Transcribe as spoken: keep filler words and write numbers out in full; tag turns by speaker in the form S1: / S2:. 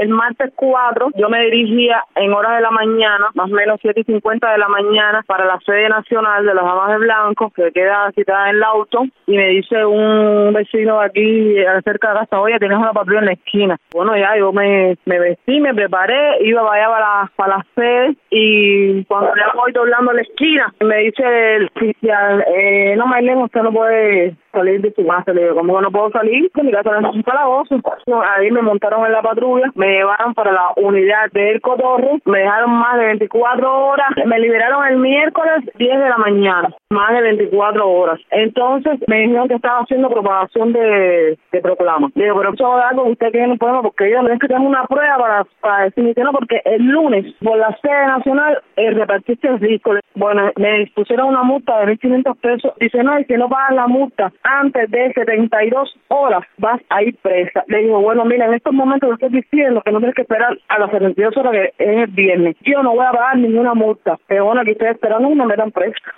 S1: el martes cuatro, yo me dirigía en horas de la mañana, más o menos siete y cincuenta de la mañana, para la sede nacional de las Damas de Blanco, que queda citada en el auto, y me dice un vecino de aquí, cerca de casa, oye, tienes una patrulla en la esquina. Bueno, ya yo me, me vestí, me preparé, iba para allá para la, para la sede, y cuando ya voy doblando la esquina, me dice el oficial, eh, no, Marlene, usted no puede salir de su casa. Le digo, ¿cómo que no puedo salir? Que mi casa no es un calabozo. No, ahí me montaron en la patrulla, me llevaron para la unidad del Cotorro, me dejaron más de veinticuatro horas, me liberaron el miércoles diez de la mañana, más de veinticuatro horas. Entonces me dijeron que estaba haciendo propagación de, de proclama. Le digo, pero eso es algo que usted tiene un problema, porque yo no es que tengo una prueba para, para decir que no, porque el lunes por la sede nacional eh, repartiste el disco. Bueno, me pusieron una multa de mil quinientos pesos. Dice, no, y si no pagas la multa antes de setenta y dos horas, vas a ir presa. Le digo, bueno, mira, en estos momentos le estoy diciendo que no tienes que esperar a las setenta y dos horas, que es el viernes. Yo no voy a pagar ninguna multa. Pero bueno, aquí estoy esperando y me metan presa.